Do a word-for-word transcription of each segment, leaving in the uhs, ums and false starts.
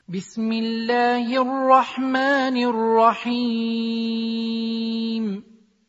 بسم الله الرحمن الرحيم.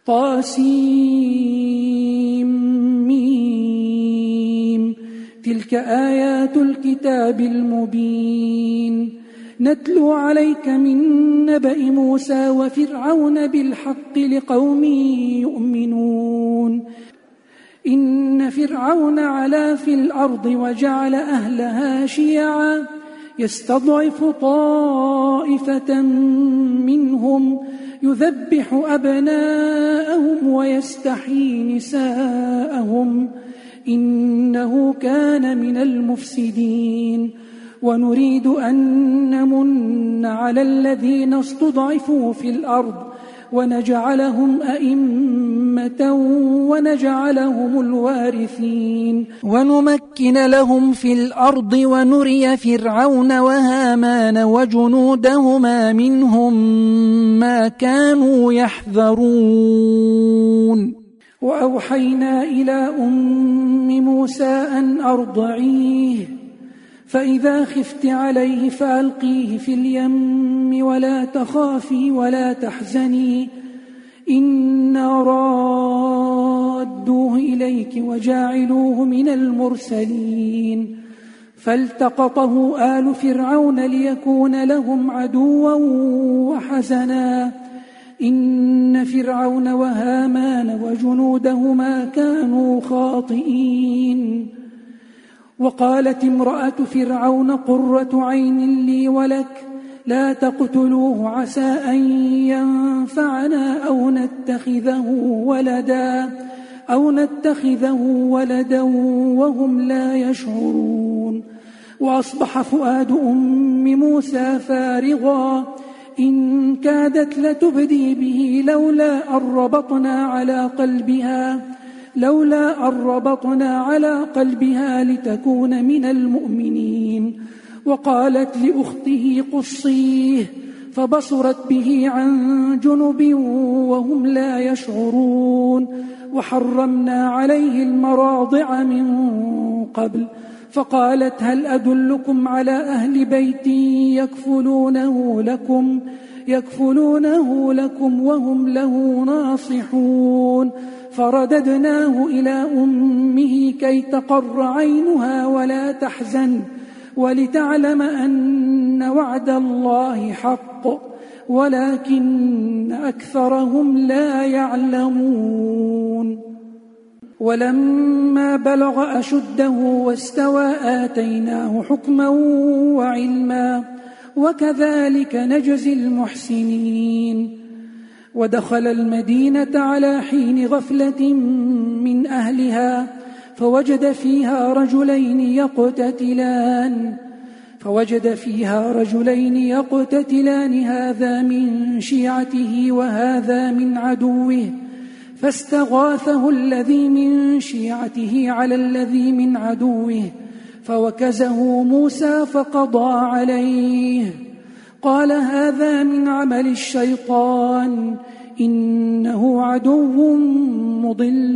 طاسيم. تلك آيات الكتاب المبين نتلو عليك من نبأ موسى وفرعون بالحق لقوم يؤمنون. إن فرعون علا في الأرض وجعل أهلها شيعا يستضعف طائفة منهم يذبح أبناءهم ويستحيي نساءهم إنه كان من المفسدين. ونريد أن نمن على الذين استضعفوا في الأرض ونجعلهم أئمة ونجعلهم الوارثين ونمكن لهم في الأرض ونري فرعون وهامان وجنودهما منهم ما كانوا يحذرون. وأوحينا إلى أم موسى أن أرضعيه فإذا خفت عليه فألقيه في اليم ولا تخافي ولا تحزني إنا رادوه إليك وجاعلوه من المرسلين. فالتقطه آل فرعون ليكون لهم عدوا وحزنا إن فرعون وهامان وجنودهما كانوا خاطئين. وقالت امرأة فرعون قرة عين لي ولك لا تقتلوه عسى أن ينفعنا أو نتخذه ولدا أو نتخذه ولدا وهم لا يشعرون. وأصبح فؤاد أم موسى فارغا إن كادت لتبدي به لولا أن ربطنا على قلبها لولا أن ربطنا على قلبها لتكون من المؤمنين. وقالت لأخته قصيه فبصرت به عن جنب وهم لا يشعرون. وحرمنا عليه المراضع من قبل فقالت هل أدلكم على أهل بيت يكفلونه لكم يكفلونه لكم وهم له ناصحون. فرددناه إلى أمه كي تقر عينها ولا تحزن ولتعلم أن وعد الله حق ولكن أكثرهم لا يعلمون. ولما بلغ أشده واستوى آتيناه حكما وعلما وكذلك نجزي المحسنين. ودخل المدينة على حين غفلة من أهلها فوجد فيها رجلين يقتتلان فوجد فيها رجلين يقتتلان هذا من شيعته وهذا من عدوه فاستغاثه الذي من شيعته على الذي من عدوه فوكزه موسى فقضى عليه. قال هذا من عمل الشيطان إنه عدو مضل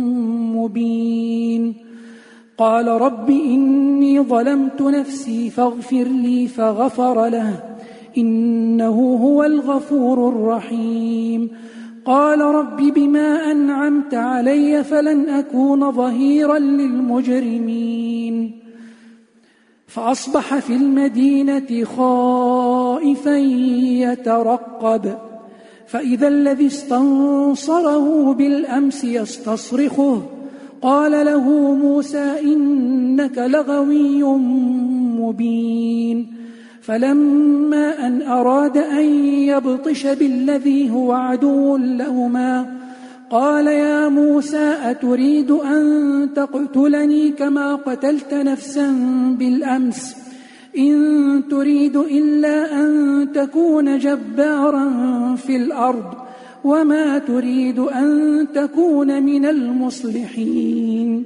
مبين. قال رب إني ظلمت نفسي فاغفر لي فغفر له إنه هو الغفور الرحيم. قال رب بما أنعمت علي فلن أكون ظهيرا للمجرمين. فأصبح في المدينة خائفا يترقب فإذا الذي استنصره بالأمس يستصرخه قال له موسى إنك لغوي مبين. فلما أن أراد أن يبطش بالذي هو عدو لهما قال يا موسى أتريد أن تقتلني كما قتلت نفسا بالأمس إن تريد إلا أن تكون جبارا في الأرض وما تريد أن تكون من المصلحين.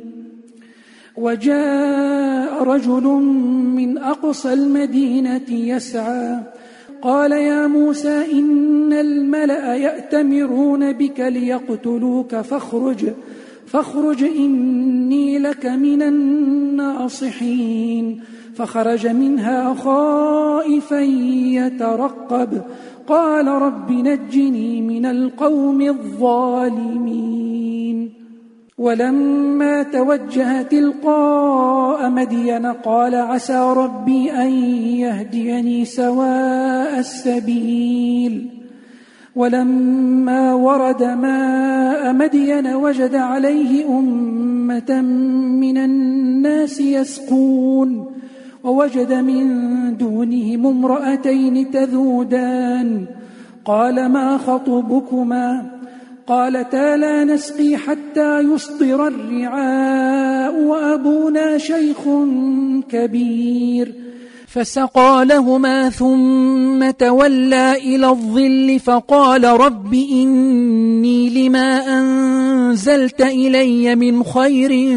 وجاء رجل من أقصى المدينة يسعى قال يا موسى إن الملأ يأتمرون بك ليقتلوك فاخرج فاخرج إني لك من الناصحين. فخرج منها خائفا يترقب قال رب نجني من القوم الظالمين ولما توجه تلقاء مدين قال عسى ربي أن يهديني سواء السبيل ولما ورد ماء مدين وجد عليه أمة من الناس يسقون ووجد من دونهم امرأتين تذودان قال ما خطبكما قالتا لا نسقي حتى يصدر الرعاء وأبونا شيخ كبير فسقى لهما ثم تولى إلى الظل فقال رب إني لما أنزلت إلي من خير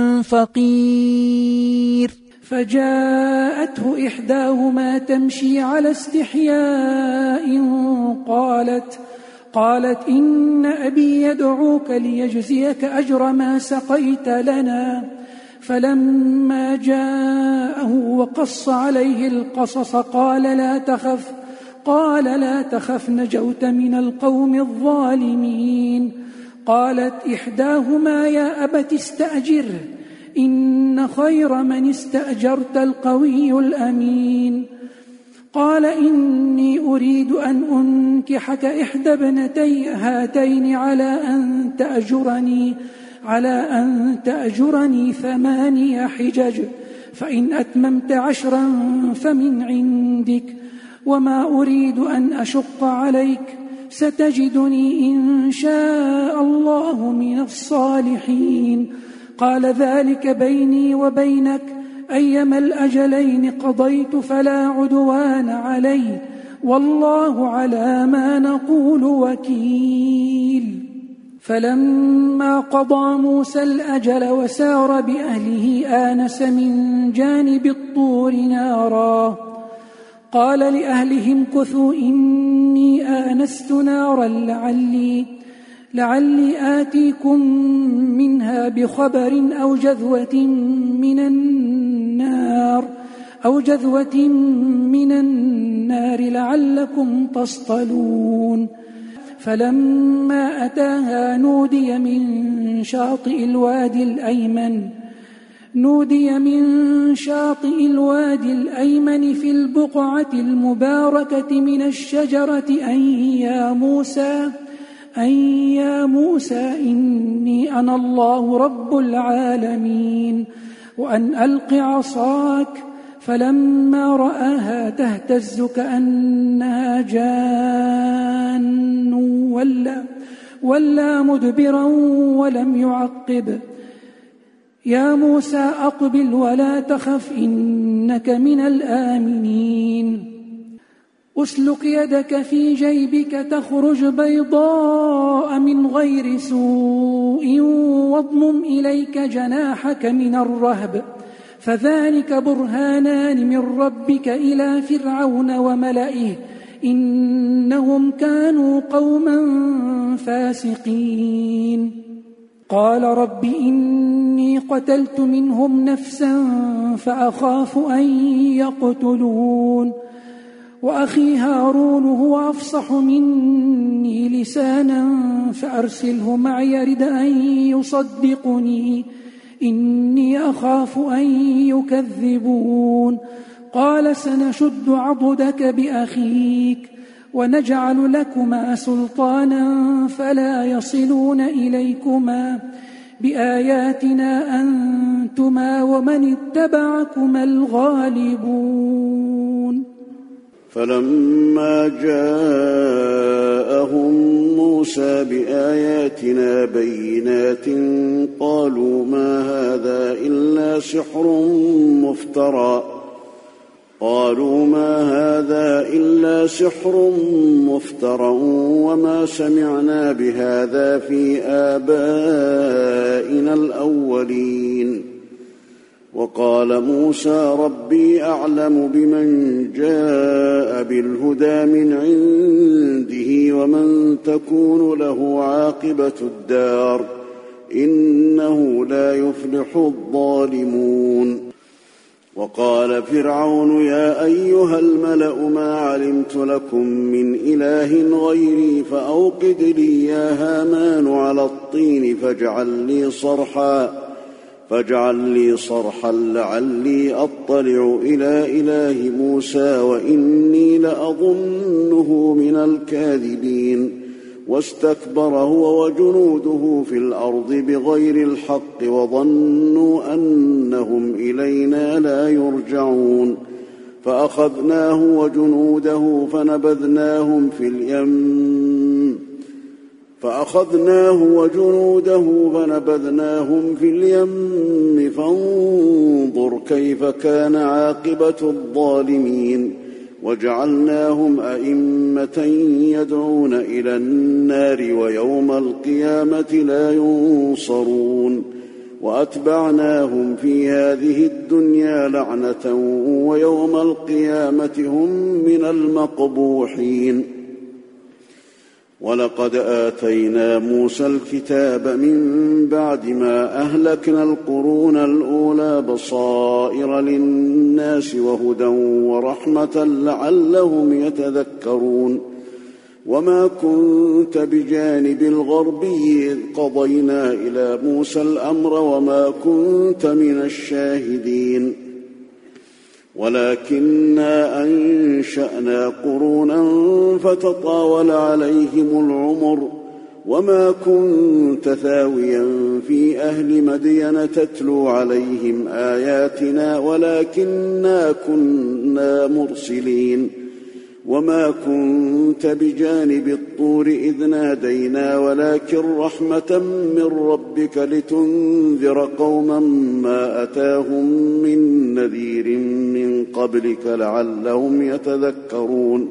فقير فجاءته إحداهما تمشي على استحياء قالت قالت إن أبي يدعوك ليجزيك أجر ما سقيت لنا فلما جاءه وقص عليه القصص قال لا تخف قال لا تخف نجوت من القوم الظالمين قالت إحداهما يا أبت استأجره إن خير من استأجرت القوي الأمين قال إني أريد أن أنكحك إحدى ابنتي هاتين على أن تأجرني على أن تأجرني ثماني حجج فإن أتممت عشرا فمن عندك وما أريد أن أشق عليك ستجدني إن شاء الله من الصالحين قال ذلك بيني وبينك أيما الأجلين قضيت فلا عدوان علي والله على ما نقول وكيل فلما قضى موسى الأجل وسار بأهله آنس من جانب الطور نارا قال لأهلهم كثوا إني آنست نارا لعلي لعلي آتيكم منها بخبر أو جذوة من النار أو جذوة من النار لعلكم تصطلون فلما أتاها نودي من شاطئ الوادي الأيمن نودي من شاطئ الوادي الأيمن في البقعة المباركة من الشجرة أن يا موسى أن يا موسى إني أنا الله رب العالمين وأن ألق عصاك فلما رآها تهتز كأنها جان ولا, ولا مدبرا ولم يعقب يا موسى أقبل ولا تخف إنك من الآمنين أسلك يدك في جيبك تخرج بيضاء من غير سوء واضمم إليك جناحك من الرهب فذلك برهانان من ربك إلى فرعون وملئه إنهم كانوا قوما فاسقين قال رب إني قتلت منهم نفسا فأخاف أن يقتلون وأخي هارون هو أفصح مني لسانا فأرسله معي يرد أن يصدقني إني أخاف أن يكذبون قال سنشد عضدك بأخيك ونجعل لكما سلطانا فلا يصلون إليكما بآياتنا أنتما ومن اتبعكما الغالبون فلما جاءهم موسى بآياتنا بينات قالوا ما هذا إلا سحر مفترى قالوا ما هذا إلا سحر مفترى وما سمعنا بهذا في آبائنا الأولين وقال موسى ربي أعلم بمن جاء بالهدى من عنده ومن تكون له عاقبة الدار إنه لا يفلح الظالمون وقال فرعون يا أيها الملأ ما علمت لكم من إله غيري فأوقد لي يا هامان على الطين فاجعل لي صرحا فاجعل لي صرحا لعلي أطلع إلى إله موسى وإني لأظنه من الكاذبين واستكبر هو وجنوده في الأرض بغير الحق وظنوا أنهم إلينا لا يرجعون فأخذناه وجنوده فنبذناهم في اليم فأخذناه وجنوده فنبذناهم في اليم فانظر كيف كان عاقبة الظالمين وجعلناهم أئمة يدعون إلى النار ويوم القيامة لا ينصرون وأتبعناهم في هذه الدنيا لعنة ويوم القيامة هم من المقبوحين ولقد آتينا موسى الكتاب من بعد ما أهلكنا القرون الأولى بصائر للناس وهدى ورحمة لعلهم يتذكرون وما كنت بجانب الغربي إذ قضينا إلى موسى الأمر وما كنت من الشاهدين ولكننا أنشأنا قرونا فتطاول عليهم العمر وما كنت ثاويا في أهل مدين تتلو عليهم آياتنا ولكننا كنا مرسلين وما كنت بجانب الطور إذ نادينا ولكن رحمة من ربك لتنذر قوما ما أتاهم من نذير من قبلك لعلهم يتذكرون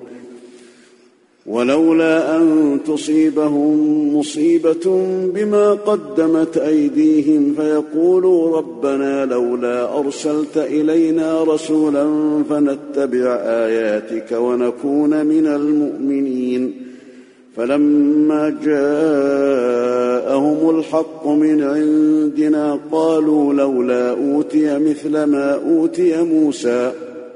ولولا أن تصيبهم مصيبة بما قدمت أيديهم فيقولوا ربنا لولا أرسلت إلينا رسولا فنتبع آياتك ونكون من المؤمنين فلما جاءهم الحق من عندنا قالوا لولا أوتي مثل ما أوتي موسى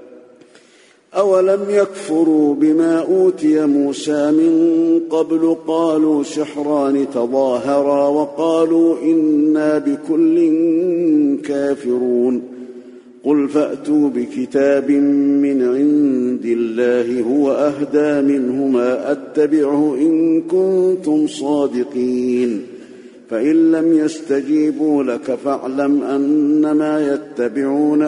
أولم يكفروا بما أوتي موسى من قبل قالوا سحران تظاهرا وقالوا إنا بكل كافرون قل فأتوا بكتاب من عند الله هو أهدى منهما أتبعه إن كنتم صادقين فإن لم يستجيبوا لك فاعلم أنما يتبعون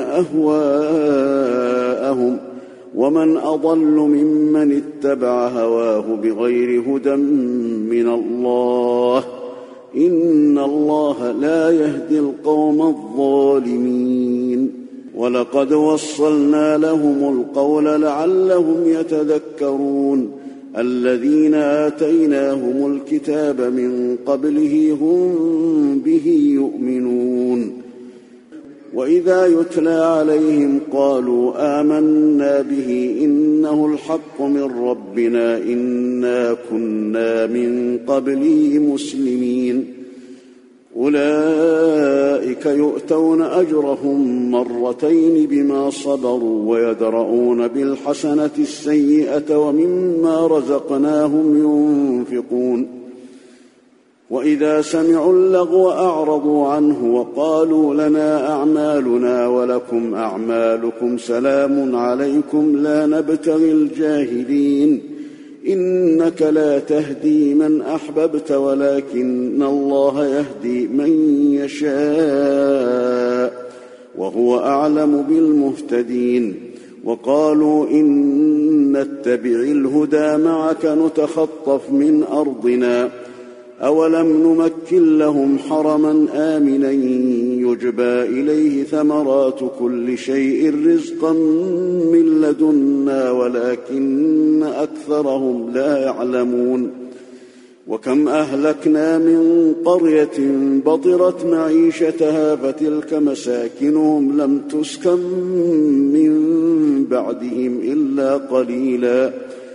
أهواءهم ومن أضل ممن اتبع هواه بغير هدى من الله إن الله لا يهدي القوم الظالمين ولقد وصلنا لهم القول لعلهم يتذكرون الذين آتيناهم الكتاب من قبله هم به يؤمنون وإذا يتلى عليهم قالوا آمنا به إنه الحق من ربنا إنا كنا من قبله مسلمين أولئك يؤتون أجرهم مرتين بما صبروا ويدرؤون بالحسنة السيئة ومما رزقناهم ينفقون وإذا سمعوا اللغو أعرضوا عنه وقالوا لنا أعمالنا ولكم أعمالكم سلام عليكم لا نبتغي الجاهلين إنك لا تهدي من أحببت ولكن الله يهدي من يشاء وهو أعلم بالمهتدين وقالوا إن نتبع الهدى معك نتخطف من أرضنا أولم نمكن لهم حرما آمنا يجبى إليه ثمرات كل شيء رزقا من لدنا ولكن أكثرهم لا يعلمون وكم أهلكنا من قرية بطرت معيشتها فتلك مساكنهم لم تسكن من بعدهم إلا قليلا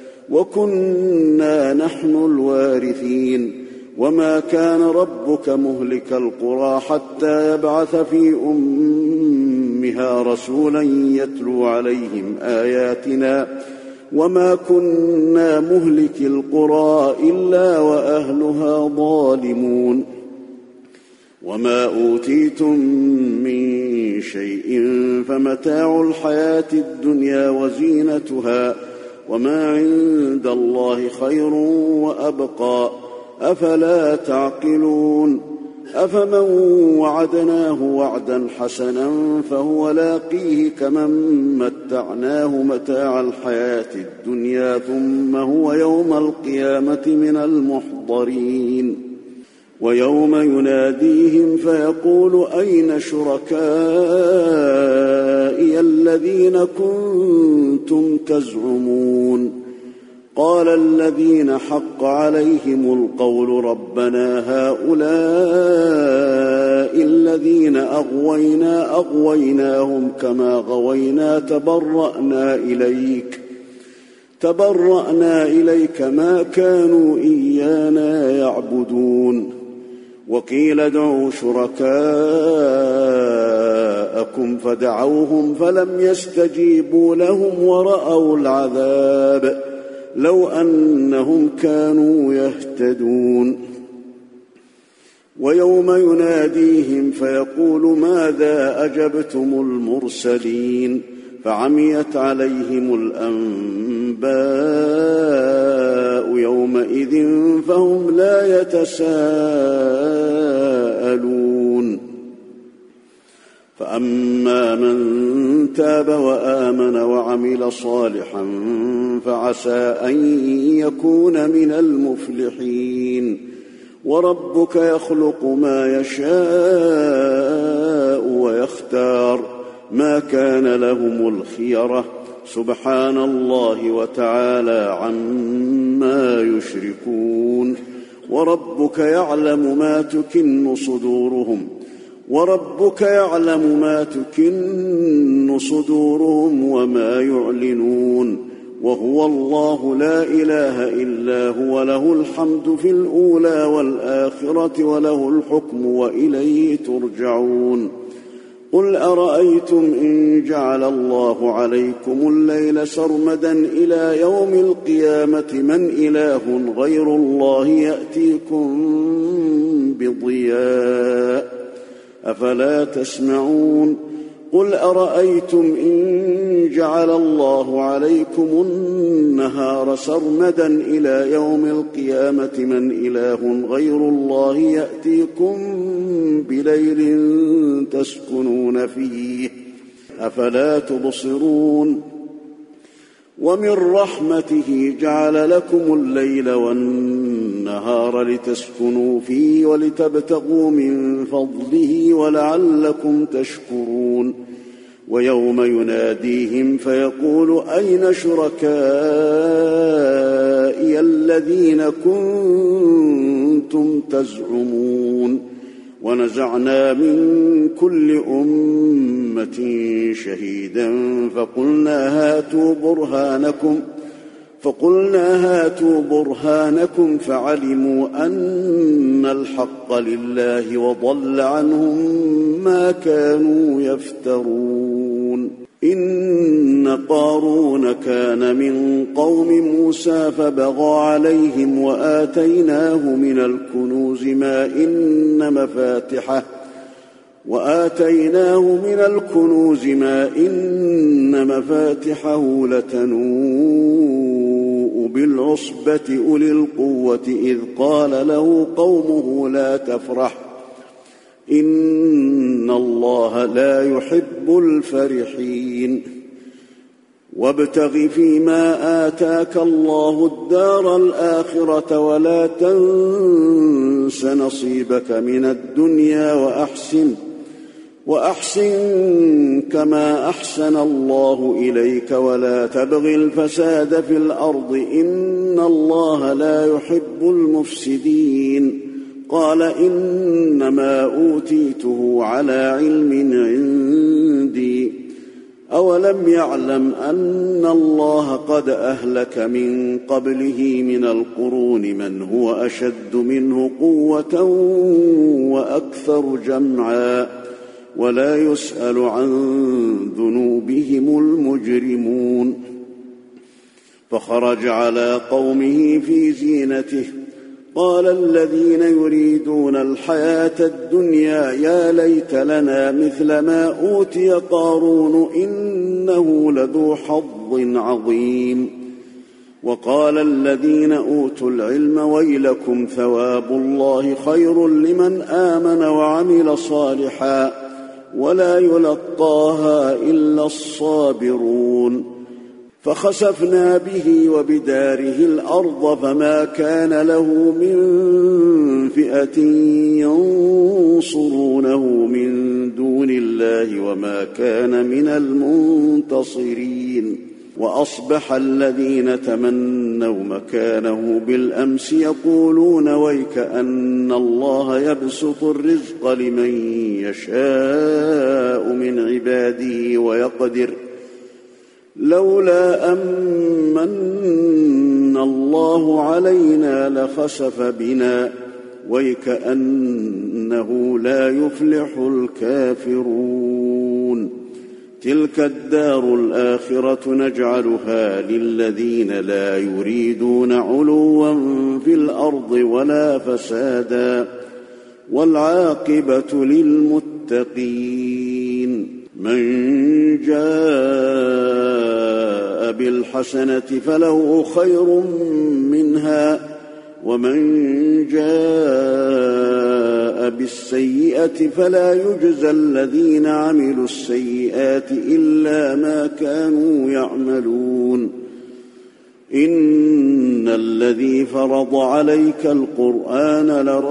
وكنا نحن الوارثين وما كان ربك مهلك القرى حتى يبعث في أمها أمها رسولا يتلو عليهم آياتنا وما كنا مهلك القرى إلا وأهلها ظالمون وما أوتيتم من شيء فمتاع الحياة الدنيا وزينتها وما عند الله خير وأبقى أفلا تعقلون أفمن وعدناه وعدا حسنا فهو لاقيه كمن متعناه متاع الحياة الدنيا ثم هو يوم القيامة من المحضرين ويوم يناديهم فيقول أين شركائي الذين كنتم تزعمون قال الذين حق عليهم القول ربنا هؤلاء الذين أغوينا أغويناهم كما غوينا تبرأنا إليك تبرأنا إليك ما كانوا إيانا يعبدون وقيل ادعوا شركاءكم فدعوهم فلم يستجيبوا لهم ورأوا العذاب لو أنهم كانوا يهتدون ويوم يناديهم فيقول ماذا أجبتم المرسلين فعميت عليهم الأنباء يومئذ فهم لا يتساءلون فأما من تاب وآمن وعمل صالحا فعسى أن يكون من المفلحين وربك يخلق ما يشاء ويختار ما كان لهم الخيرة سبحان الله وتعالى عما يشركون وربك يعلم ما تكن صدورهم وربك يعلم ما تكن صدورهم وما يعلنون وهو الله لا إله إلا هو له الحمد في الأولى والآخرة وله الحكم وإليه ترجعون قل أرأيتم إن جعل الله عليكم الليل سرمدا إلى يوم القيامة من إله غير الله يأتيكم بضياء أفلا تسمعون قل أرأيتم إن جعل الله عليكم النهار سرمدا إلى يوم القيامة من إله غير الله يأتيكم بليل تسكنون فيه أفلا تبصرون ومن رحمته جعل لكم الليل والنهار لتسكنوا فيه ولتبتغوا من فضله ولعلكم تشكرون ويوم يناديهم فيقول أين شركائي الذين كنتم تزعمون ونزعنا من كل أمة شهيدا فقلنا هاتوا برهانكم فقلنا هاتوا برهانكم فعلموا أن الحق لله وضل عنهم ما كانوا يفترون إن قارون كان من قوم موسى فبغى عليهم وآتيناه من الكنوز ما إن مفاتحه وآتيناه من الكنوز ما إن مفاتحه لتنوء بالعصبة أولي القوة إذ قال له قومه لا تفرح إن الله لا يحب الفرحين وابتغ فيما آتاك الله الدار الآخرة ولا تنس نصيبك من الدنيا وأحسن وأحسن كما أحسن الله إليك ولا تبغ الفساد في الأرض إن الله لا يحب المفسدين قال إنما أوتيته على علم عندي أولم يعلم أن الله قد أهلك من قبله من القرون من هو أشد منه قوة وأكثر جمعا ولا يسأل عن ذنوبهم المجرمون. فخرج على قومه في زينته قال الذين يريدون الحياة الدنيا يا ليت لنا مثل ما أوتي قارون إنه لذو حظ عظيم. وقال الذين أوتوا العلم ويلكم ثواب الله خير لمن آمن وعمل صالحا ولا يلقاها إلا الصابرون. فخسفنا به وبداره الأرض فما كان له من فئة ينصرونه من دون الله وما كان من المنتصرين. وأصبح الذين تمنوا مكانه بالأمس يقولون ويكأن الله يبسط الرزق لمن يشاء من عباده ويقدر لولا أمن الله علينا لخسف بنا ويكأنه لا يفلح الكافرون. تلك الدار الآخرة نجعلها للذين لا يريدون علوا في الأرض ولا فسادا والعاقبة للمتقين. من جاء بالحسنة فله خير منها ومن جاء بالسيئة فلا يجزى الذين عملوا السيئات إلا ما كانوا يعملون. إن الذي فرض عليك القرآن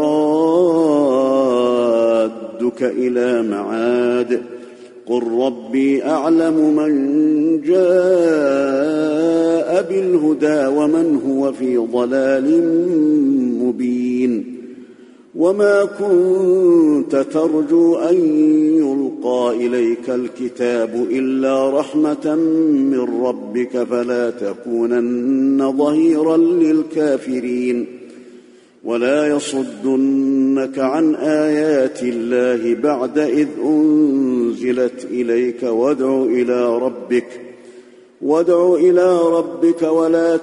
لرادك إلى معاد قل ربي أعلم من جاء بالهدى ومن هو في ضلال مبين. وما كنت ترجو أن يلقى إليك الكتاب إلا رحمة من ربك فلا تكونن ظهيرا للكافرين. ولا يصدنك عن آيات الله بعد إذ أنزلت إليك وادع إلى ربك وادع إلى ربك ولا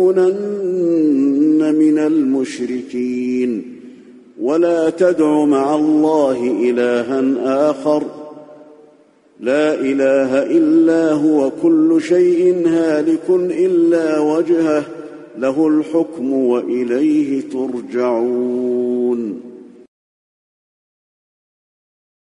تكونن من المشركين. ولا تدع مع الله إلها آخر لا إله إلا هو كل شيء هالك إلا وجهه له الحكم وإليه ترجعون.